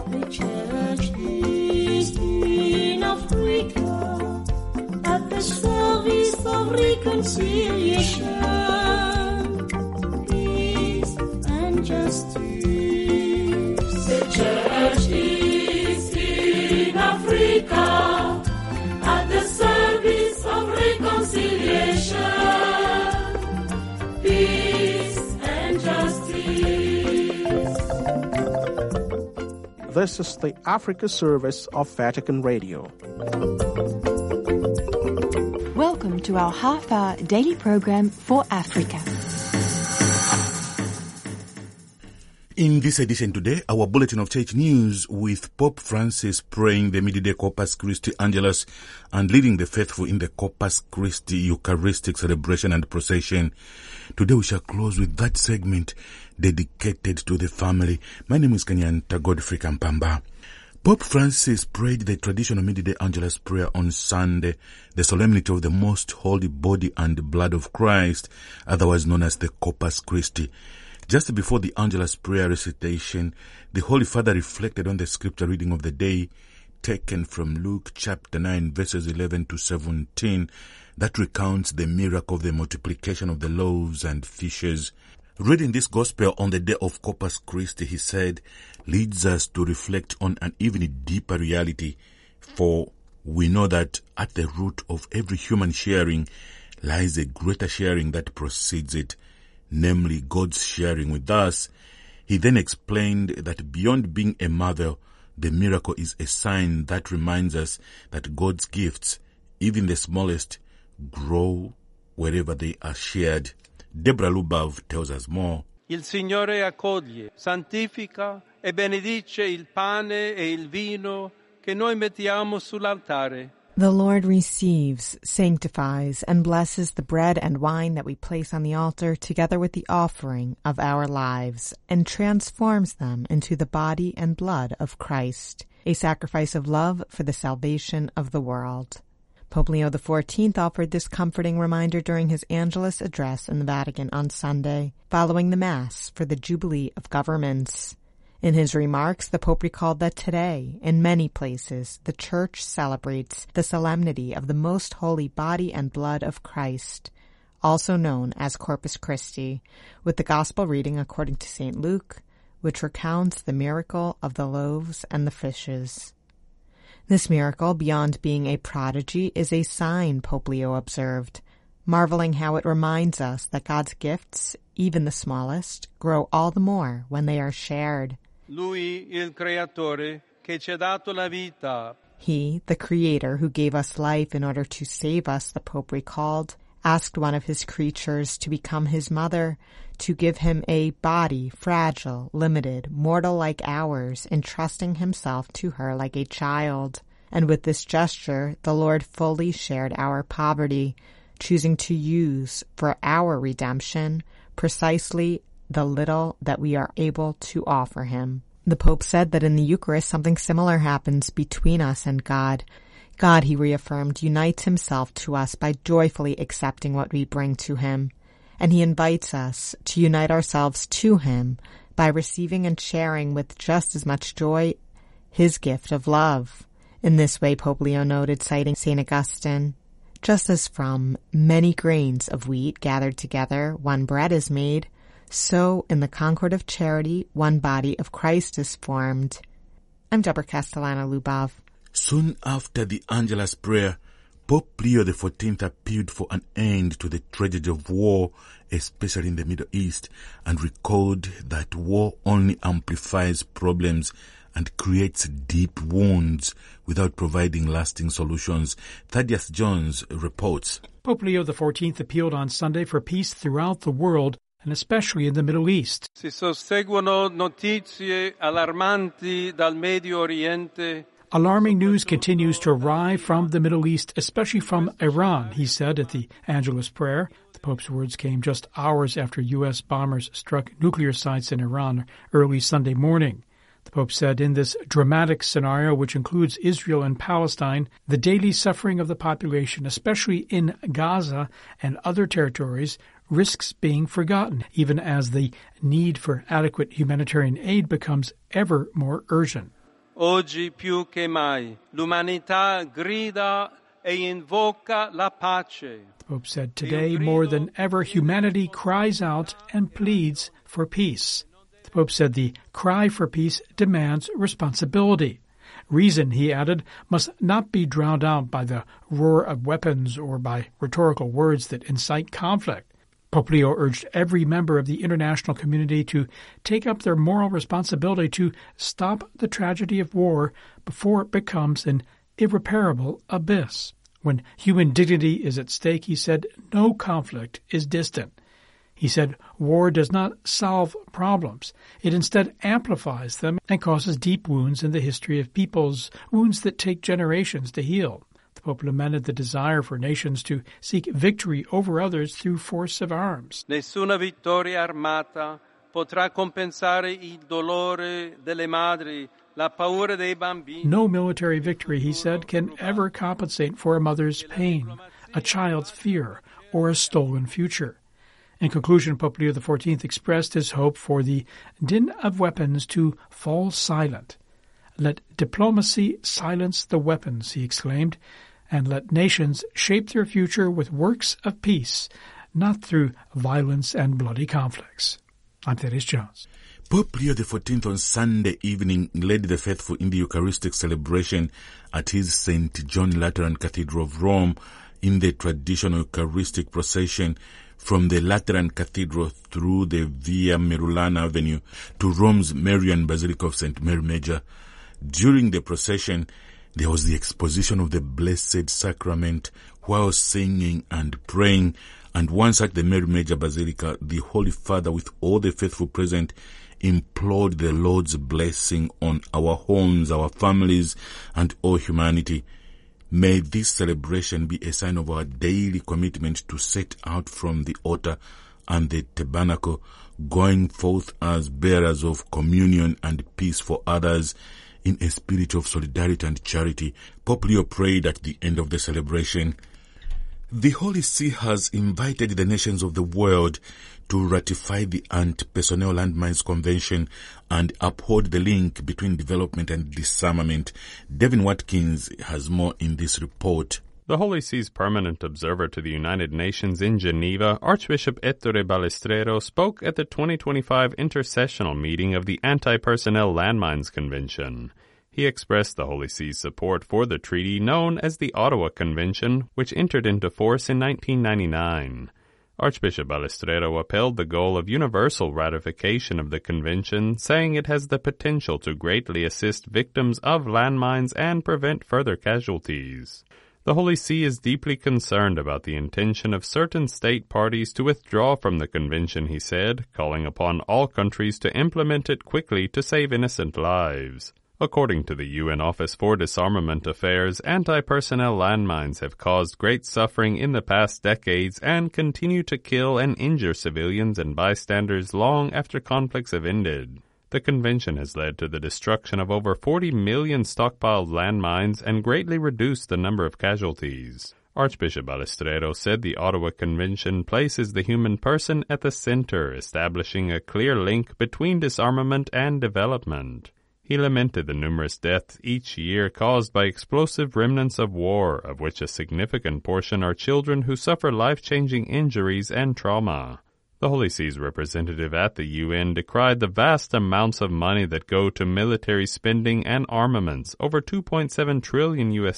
The church is in Africa at the service of reconciliation, peace and justice. The church is in Africa at the service of reconciliation, peace and justice. This is the Africa service of Vatican Radio. Welcome to our half-hour daily program for Africa. In this edition today, our Bulletin of Church News with Pope Francis praying the Midday Corpus Christi Angelus and leading the faithful in the Corpus Christi Eucharistic celebration and procession. Today we shall close with that segment dedicated to the family. My name is Kanyanta Godfrey Kampamba. Pope Francis prayed the traditional Midday Angelus prayer on Sunday, the solemnity of the most holy body and blood of Christ, otherwise known as the Corpus Christi. Just before the Angelus prayer recitation, the Holy Father reflected on the scripture reading of the day, taken from Luke chapter 9, verses 11 to 17, that recounts the miracle of the multiplication of the loaves and fishes. Reading this gospel on the day of Corpus Christi, he said, leads us to reflect on an even deeper reality, for we know that at the root of every human sharing lies a greater sharing that precedes it, namely God's sharing with us. He then explained that beyond being a mother, the miracle is a sign that reminds us that God's gifts, even the smallest, grow wherever they are shared. Deborah Lubav tells us more. Il Signore accoglie, santifica e benedice il pane e il vino che noi mettiamo sull'altare. The Lord receives, sanctifies, and blesses the bread and wine that we place on the altar together with the offering of our lives, and transforms them into the body and blood of Christ, a sacrifice of love for the salvation of the world. Pope Leo XIV offered this comforting reminder during his Angelus address in the Vatican on Sunday, following the Mass for the Jubilee of Governments. In his remarks, the Pope recalled that today, in many places, the Church celebrates the solemnity of the most holy body and blood of Christ, also known as Corpus Christi, with the Gospel reading according to St. Luke, which recounts the miracle of the loaves and the fishes. This miracle, beyond being a prodigy, is a sign, Pope Leo observed, marveling how it reminds us that God's gifts, even the smallest, grow all the more when they are shared. Lui, il creatore, che ci ha dato la vita. He, the Creator who gave us life in order to save us, the Pope recalled, asked one of his creatures to become his mother, to give him a body fragile, limited, mortal like ours, entrusting himself to her like a child. And with this gesture, the Lord fully shared our poverty, choosing to use for our redemption precisely the little that we are able to offer him. The Pope said that in the Eucharist something similar happens between us and God. God, he reaffirmed, unites himself to us by joyfully accepting what we bring to him, and he invites us to unite ourselves to him by receiving and sharing with just as much joy his gift of love. In this way, Pope Leo noted, citing St. Augustine, just as from many grains of wheat gathered together one bread is made, so in the concord of charity one body of Christ is formed. I'm Deborah Castellano-Lubov. Soon after the Angelus prayer, Pope Leo XIV appealed for an end to the tragedy of war, especially in the Middle East, and recalled that war only amplifies problems and creates deep wounds without providing lasting solutions. Thaddeus Jones reports. Pope Leo XIV appealed on Sunday for peace throughout the world, and especially in the Middle East. Si susseguono notizie allarmanti dal Medio Oriente. Alarming news continues to arrive from the Middle East, especially from Iran, he said at the Angelus prayer. The Pope's words came just hours after U.S. bombers struck nuclear sites in Iran early Sunday morning. The Pope said in this dramatic scenario, which includes Israel and Palestine, the daily suffering of the population, especially in Gaza and other territories, risks being forgotten, even as the need for adequate humanitarian aid becomes ever more urgent. Oggi più che mai l'umanità grida e invoca la pace. The Pope said, today, more than ever, humanity cries out and pleads for peace. The Pope said the cry for peace demands responsibility. Reason, he added, must not be drowned out by the roar of weapons or by rhetorical words that incite conflict. Pope Leo urged every member of the international community to take up their moral responsibility to stop the tragedy of war before it becomes an irreparable abyss. When human dignity is at stake, he said, no conflict is distant. He said, war does not solve problems. It instead amplifies them and causes deep wounds in the history of peoples, wounds that take generations to heal. The Pope lamented the desire for nations to seek victory over others through force of arms. Nessuna vittoria armata potrà compensare il dolore delle madri, la paura dei bambini. No military victory, he said, can ever compensate for a mother's pain, a child's fear, or a stolen future. In conclusion, Pope Leo XIV expressed his hope for the din of weapons to fall silent. Let diplomacy silence the weapons, he exclaimed, and let nations shape their future with works of peace, not through violence and bloody conflicts. I'm Thaddeus Jones. Pope Leo XIV on Sunday evening led the faithful in the Eucharistic celebration at his St. John Lateran Cathedral of Rome in the traditional Eucharistic procession from the Lateran Cathedral through the Via Merulana Avenue to Rome's Marian Basilica of St. Mary Major. During the procession, there was the exposition of the Blessed Sacrament while singing and praying, and once at the Mary Major Basilica, the Holy Father with all the faithful present implored the Lord's blessing on our homes, our families, and all humanity. May this celebration be a sign of our daily commitment to set out from the altar and the tabernacle, going forth as bearers of communion and peace for others in a spirit of solidarity and charity. Pope Leo prayed at the end of the celebration, the Holy See has invited the nations of the world to ratify the Anti-Personnel Landmines Convention and uphold the link between development and disarmament. Devin Watkins has more in this report. The Holy See's permanent observer to the United Nations in Geneva, Archbishop Ettore Balestrero, spoke at the 2025 intercessional meeting of the Anti-Personnel Landmines Convention. He expressed the Holy See's support for the treaty known as the Ottawa Convention, which entered into force in 1999. Archbishop Balestrero upheld the goal of universal ratification of the convention, saying it has the potential to greatly assist victims of landmines and prevent further casualties. The Holy See is deeply concerned about the intention of certain state parties to withdraw from the convention, he said, calling upon all countries to implement it quickly to save innocent lives. According to the UN Office for Disarmament Affairs, anti-personnel landmines have caused great suffering in the past decades and continue to kill and injure civilians and bystanders long after conflicts have ended. The convention has led to the destruction of over 40 million stockpiled landmines and greatly reduced the number of casualties. Archbishop Balestrero said the Ottawa Convention places the human person at the center, establishing a clear link between disarmament and development. He lamented the numerous deaths each year caused by explosive remnants of war, of which a significant portion are children who suffer life-changing injuries and trauma. The Holy See's representative at the UN decried the vast amounts of money that go to military spending and armaments, over $2.7 trillion in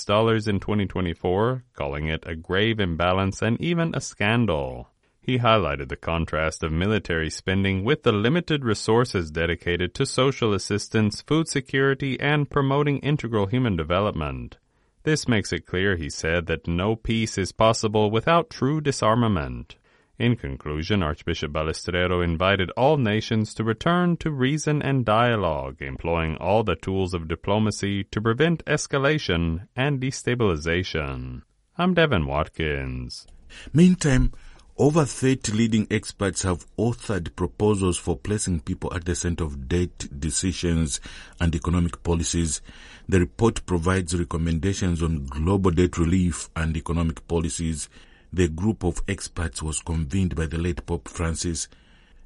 2024, calling it a grave imbalance and even a scandal. He highlighted the contrast of military spending with the limited resources dedicated to social assistance, food security, and promoting integral human development. This makes it clear, he said, that no peace is possible without true disarmament. In conclusion, Archbishop Balestrero invited all nations to return to reason and dialogue, employing all the tools of diplomacy to prevent escalation and destabilization. I'm Devin Watkins. Meantime, over 30 leading experts have authored proposals for placing people at the center of debt decisions and economic policies. The report provides recommendations on global debt relief and economic policies. The group of experts was convened by the late Pope Francis.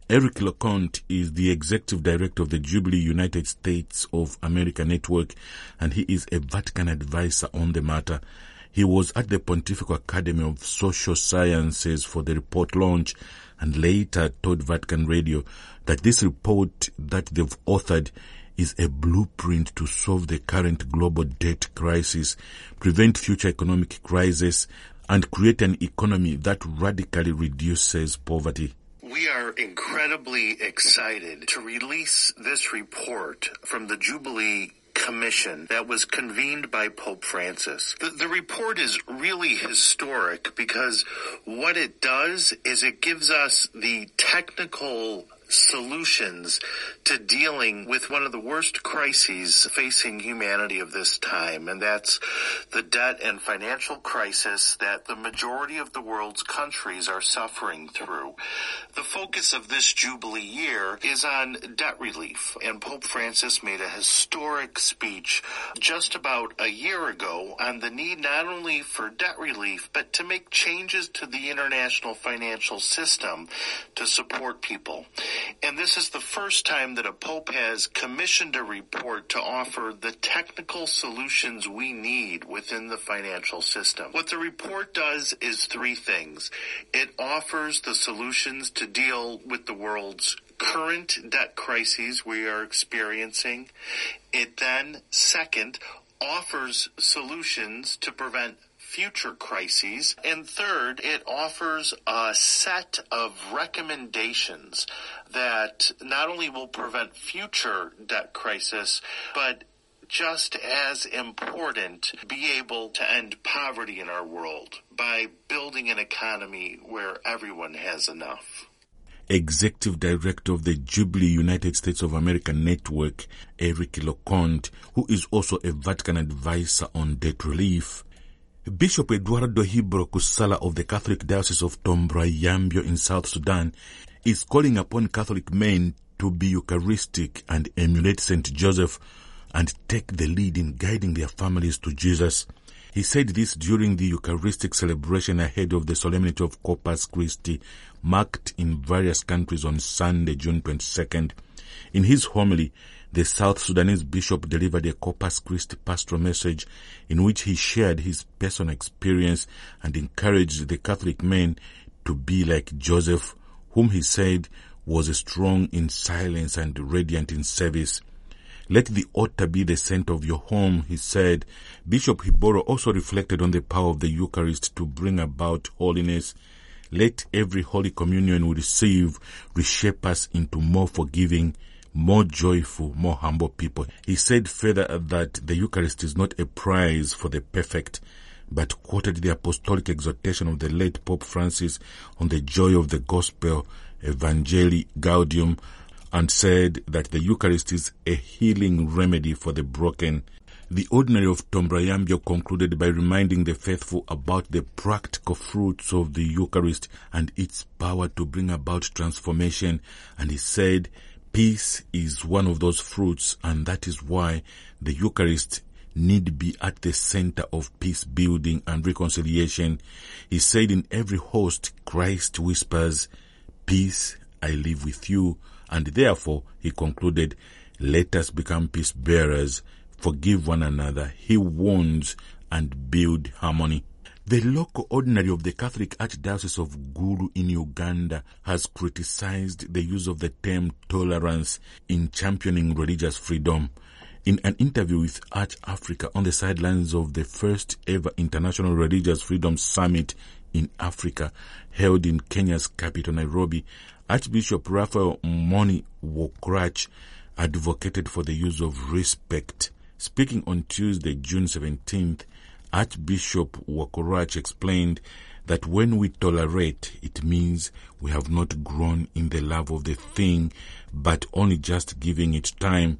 Eric LeConte is the executive director of the Jubilee United States of America Network, and he is a Vatican advisor on the matter. He was at the Pontifical Academy of Social Sciences for the report launch and later told Vatican Radio that this report that they've authored is a blueprint to solve the current global debt crisis, prevent future economic crises, and create an economy that radically reduces poverty. We are incredibly excited to release this report from the Jubilee Commission that was convened by Pope Francis. The report is really historic because what it does is it gives us the technical solutions to dealing with one of the worst crises facing humanity of this time, and that's the debt and financial crisis that the majority of the world's countries are suffering through. The focus of this Jubilee year is on debt relief, and Pope Francis made a historic speech just about a year ago on the need not only for debt relief, but to make changes to the international financial system to support people. And this is the first time that a pope has commissioned a report to offer the technical solutions we need within the financial system. What the report does is three things. It offers the solutions to deal with the world's current debt crises we are experiencing. It then, second, offers solutions to prevent future crises. And third, it offers a set of recommendations that not only will prevent future debt crisis, but just as important, be able to end poverty in our world by building an economy where everyone has enough. Executive Director of the Jubilee United States of America Network, Eric LeConte, who is also a Vatican advisor on debt relief. Bishop Eduardo Hibro Kusala of the Catholic Diocese of Tombra-Yambio in South Sudan is calling upon Catholic men to be Eucharistic and emulate St. Joseph and take the lead in guiding their families to Jesus. He said this during the Eucharistic celebration ahead of the Solemnity of Corpus Christi, marked in various countries on Sunday, June 22nd. In his homily, the South Sudanese bishop delivered a Corpus Christi pastoral message in which he shared his personal experience and encouraged the Catholic men to be like Joseph, whom he said was strong in silence and radiant in service. Let the altar be the center of your home, he said. Bishop Hiboro also reflected on the power of the Eucharist to bring about holiness. Let every Holy Communion we receive reshape us into more forgiving, more joyful, more humble people. He said further that the Eucharist is not a prize for the perfect, but quoted the apostolic exhortation of the late Pope Francis on the joy of the gospel, Evangelii Gaudium, and said that the Eucharist is a healing remedy for the broken. The ordinary of Tombra-Yambio concluded by reminding the faithful about the practical fruits of the Eucharist and its power to bring about transformation, and he said, peace is one of those fruits, and that is why the Eucharist need be at the center of peace building and reconciliation. He said, in every host, Christ whispers, peace I live with you. And therefore, he concluded, let us become peace bearers, forgive one another, heal wounds, and build harmony. The local ordinary of the Catholic Archdiocese of Gulu in Uganda has criticized the use of the term tolerance in championing religious freedom. In an interview with Arch Africa on the sidelines of the first ever International Religious Freedom Summit in Africa, held in Kenya's capital Nairobi, Archbishop Raphael Moni Wokorach advocated for the use of respect. Speaking on Tuesday, June 17th, Archbishop Wokorach explained that when we tolerate, it means we have not grown in the love of the thing, but only just giving it time.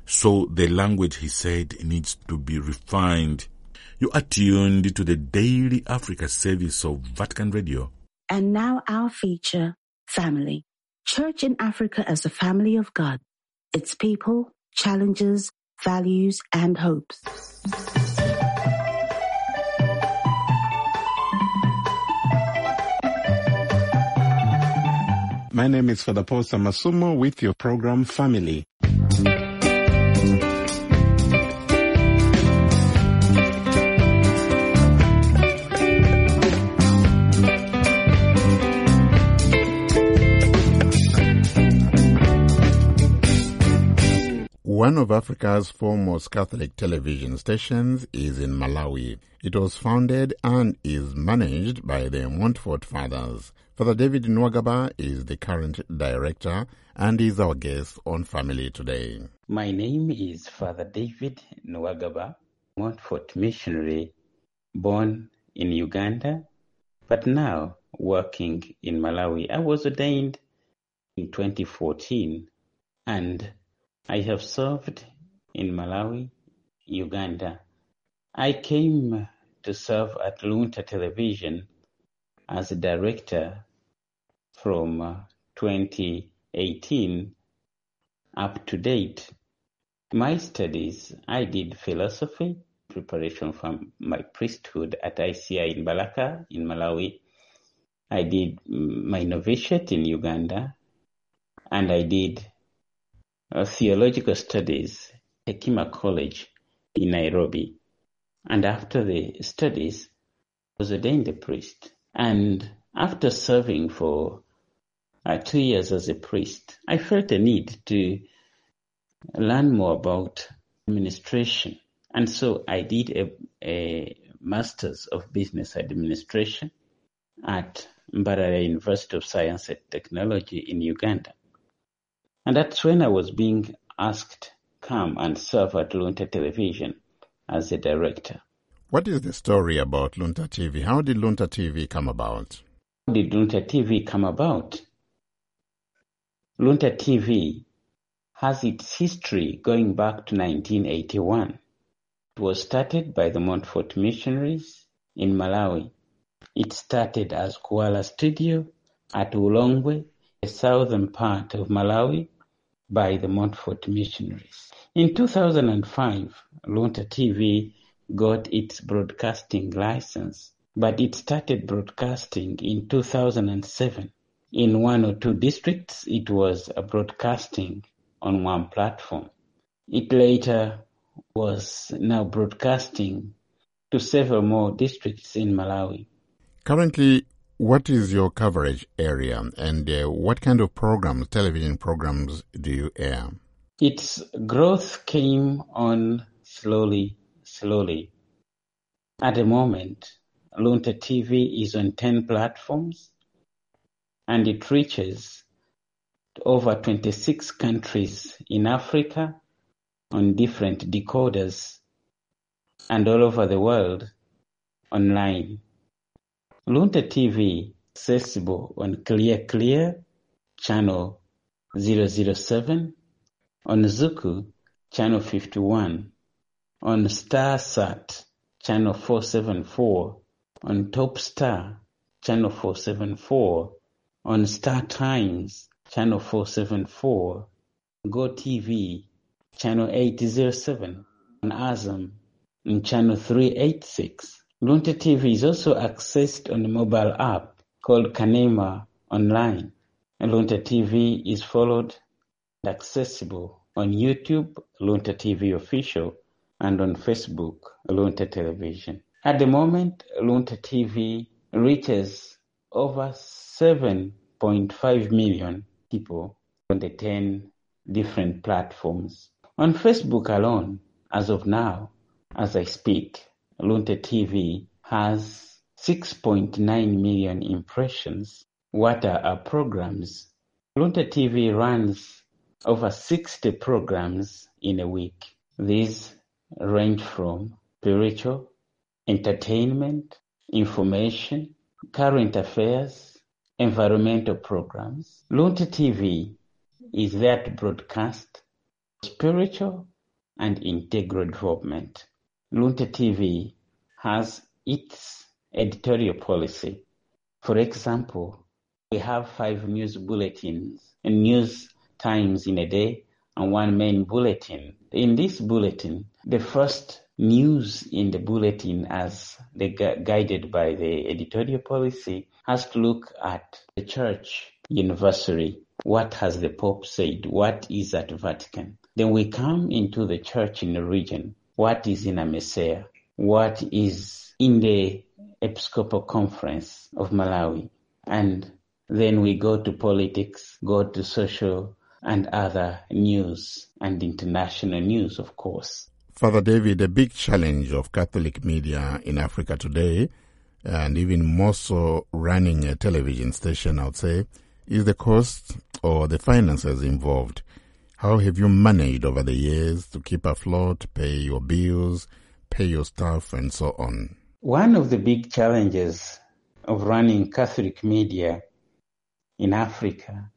So the language, he said, needs to be refined. You are tuned to the Daily Africa service of Vatican Radio. And now our feature, Family. Church in Africa as a family of God. Its people, challenges, values, and hopes. My name is Father Paul Samasumo with your program Family. One of Africa's foremost Catholic television stations is in Malawi. It was founded and is managed by the Montfort Fathers. Father David Nwagaba is the current director and is our guest on Family today. My name is Father David Nwagaba, Montfort missionary, born in Uganda, but now working in Malawi. I was ordained in 2014 and I have served in Malawi, Uganda. I came to serve at Lunta Television as a director from 2018 up to date. My studies, I did philosophy, preparation for my priesthood at ICI in Balaka in Malawi. I did my novitiate in Uganda, and I did theological studies at Hekima College in Nairobi. And after the studies, I was ordained a priest. And after serving for 2 years as a priest, I felt a need to learn more about administration. And so I did a Master's of Business Administration at Mbarara University of Science and Technology in Uganda. And that's when I was being asked come and serve at Lunta Television as a director. What is the story about Lunta TV? How did Lunta TV come about? How did Lunta TV come about? Lunta TV has its history going back to 1981. It was started by the Montfort missionaries in Malawi. It started as Kuala Studio at Ulongwe, the southern part of Malawi, by the Montfort missionaries. In 2005, Lunta TV got its broadcasting license, but it started broadcasting in 2007. In 1 or 2 districts, it was broadcasting on one platform. It later was now broadcasting to several more districts in Malawi. Currently, what is your coverage area and what kind of programs, television programs, do you air? Its growth came on slowly. At the moment, Lunta TV is on 10 platforms and it reaches over 26 countries in Africa on different decoders and all over the world online. Lunta TV accessible on Clear channel 007, on Zuku channel 51, on StarSat channel 474, on Topstar channel 474, on Star Times channel 474, GoTV channel 807, on Azam in channel 386. Lunta TV is also accessed on a mobile app called Kanema Online. Lunta TV is followed and accessible on YouTube, Lunta TV Official, and on Facebook, Lunta Television. At the moment, Lunta TV reaches over 7.5 million people on the 10 different platforms. On Facebook alone, as of now, as I speak, Lunta TV has 6.9 million impressions. What are our programs? Lunta TV runs over 60 programs in a week. These range from spiritual, entertainment, information, current affairs, environmental programs. Lunta TV is there to broadcast spiritual and integral development. Lunta TV has its editorial policy. For example, we have 5 news bulletins and news times in a day and 1 main bulletin. In this bulletin, the first news in the bulletin, as guided by the editorial policy, has to look at the church Universally. What has the Pope said? What is at Vatican? Then we come into the church in the region. What is in Amesea? What is in the Episcopal Conference of Malawi? And then we go to politics, go to social and other news and international news, of course. Father David, a big challenge of Catholic media in Africa today, and even more so running a television station, I would say, is the cost or the finances involved. How have you managed over the years to keep afloat, pay your bills, pay your staff, and so on? One of the big challenges of running Catholic media in Africa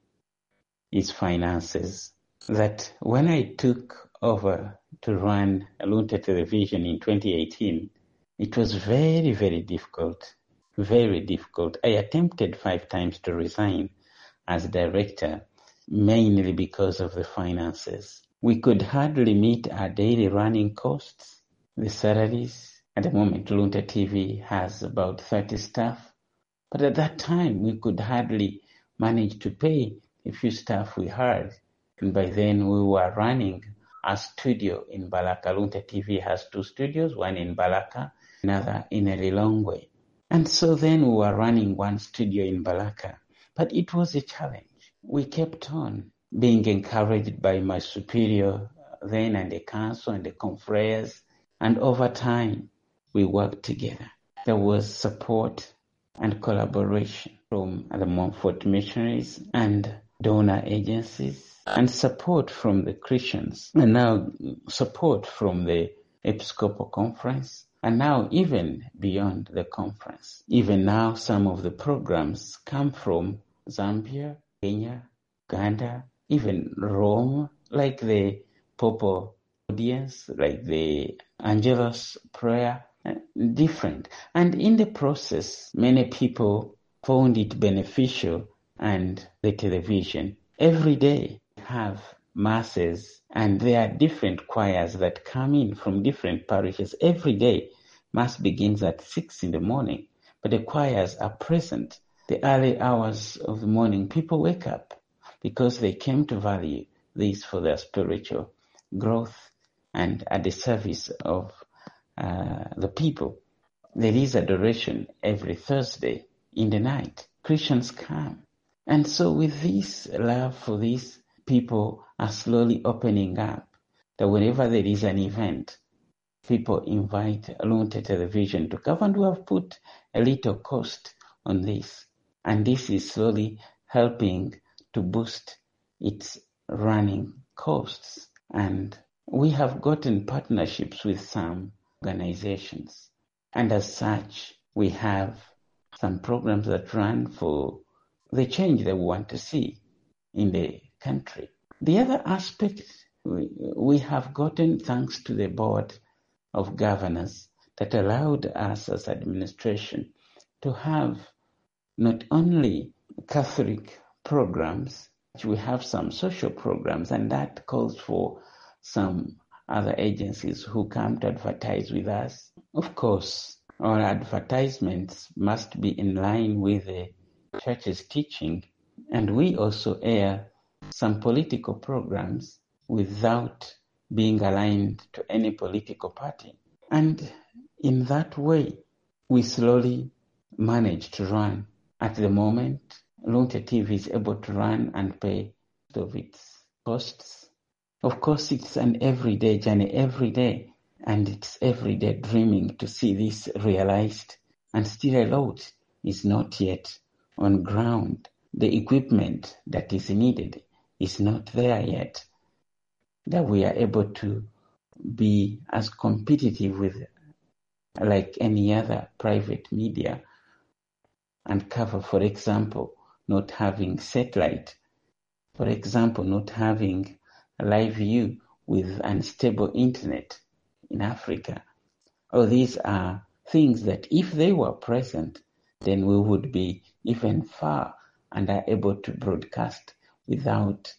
is finances. That when I took over to run Lunte Television in 2018, it was very, very difficult. Very difficult. I attempted 5 times to resign as director, mainly because of the finances. We could hardly meet our daily running costs, the salaries. At the moment, Lunte TV has about 30 staff. But at that time, we could hardly manage to pay a few staff we had. And by then, we were running a studio in Balaka. Lunte TV has 2 studios, one in Balaka, another in Lilongwe. And so then we were running 1 studio in Balaka. But it was a challenge. We kept on being encouraged by my superior then and the council and the confreres. And over time, we worked together. There was support and collaboration from the Montfort missionaries and donor agencies, and support from the Christians, and now support from the Episcopal Conference, and now even beyond the conference. Even now, some of the programs come from Zambia, Kenya, Uganda, even Rome, like the Popo audience, like the Angelus prayer, different. And in the process, many people found it beneficial, and the television. Every day have masses, and there are different choirs that come in from different parishes. Every day, mass begins at 6 in the morning, but the choirs are present. The early hours of the morning, people wake up because they came to value this for their spiritual growth and at the service of the people. There is adoration every Thursday in the night. Christians come. And so with this love for these, people are slowly opening up that whenever there is an event, people invite Lunte Television to come, and we have put a little cost on this. And this is slowly helping to boost its running costs. And we have gotten partnerships with some organizations. And as such, we have some programs that run for the change that we want to see in the country. The other aspect, we have gotten, thanks to the board of governors, that allowed us as administration to have not only Catholic programs, we have some social programs, and that calls for some other agencies who come to advertise with us. Of course, our advertisements must be in line with the church's teaching, and we also air some political programs without being aligned to any political party. And in that way, we slowly manage to run. At the moment, Lunte TV is able to run and pay of its costs. Of course, it's an everyday journey, every day, and it's everyday dreaming to see this realized. And still a lot is not yet on ground. The equipment that is needed is not there yet, that we are able to be as competitive with like any other private media and cover, for example, not having satellite, for example, not having live view with unstable internet in Africa. Oh, these are things that if they were present, then we would be even far and are able to broadcast without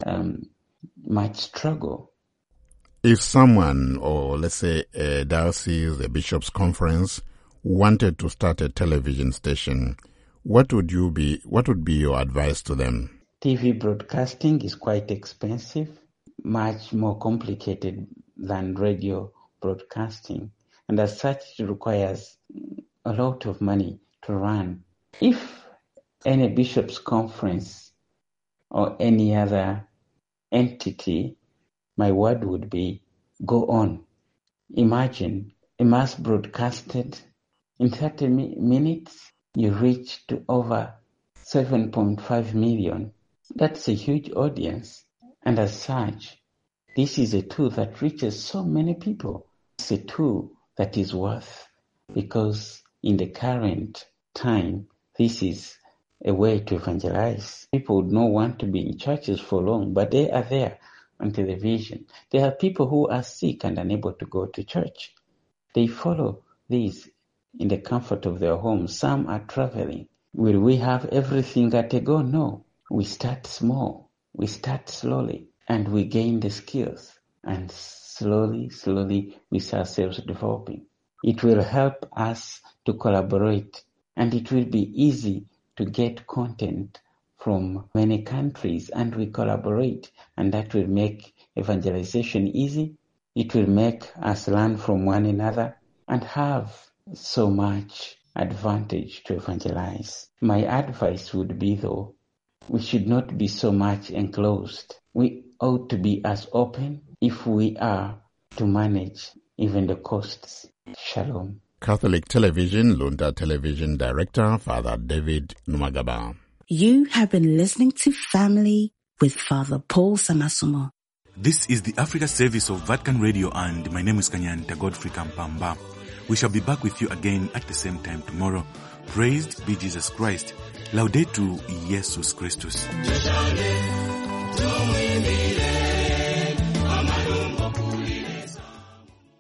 much struggle. If someone, or let's say a diocese, a bishop's conference, wanted to start a television station, What would be your advice to them? TV broadcasting is quite expensive, much more complicated than radio broadcasting, and as such it requires a lot of money to run. If any bishops' conference or any other entity, my word would be, go on. Imagine a mass broadcasted in 30 minutes, you reach to over 7.5 million. That's a huge audience. And as such, this is a tool that reaches so many people. It's a tool that is worth, because in the current time, this is a way to evangelize. People would not want to be in churches for long, but they are there on television. There are people who are sick and unable to go to church. They follow these in the comfort of their homes. Some are traveling. Will we have everything at a go? No. We start small. We start slowly, and we gain the skills. And slowly, we see ourselves developing. It will help us to collaborate, and it will be easy to get content from many countries, and we collaborate, and that will make evangelization easy. It will make us learn from one another and have so much advantage to evangelize. My advice would be, though, we should not be so much enclosed. We ought to be as open if we are to manage even the costs. Shalom. Catholic Television, Lunta Television Director, Father David Nwagaba. You have been listening to Family with Father Paul Samasomo. This is the Africa service of Vatican Radio, and my name is Kanyanta Godfrey Kampamba. We shall be back with you again at the same time tomorrow. Praised be Jesus Christ. Laudetur Jesus Christus.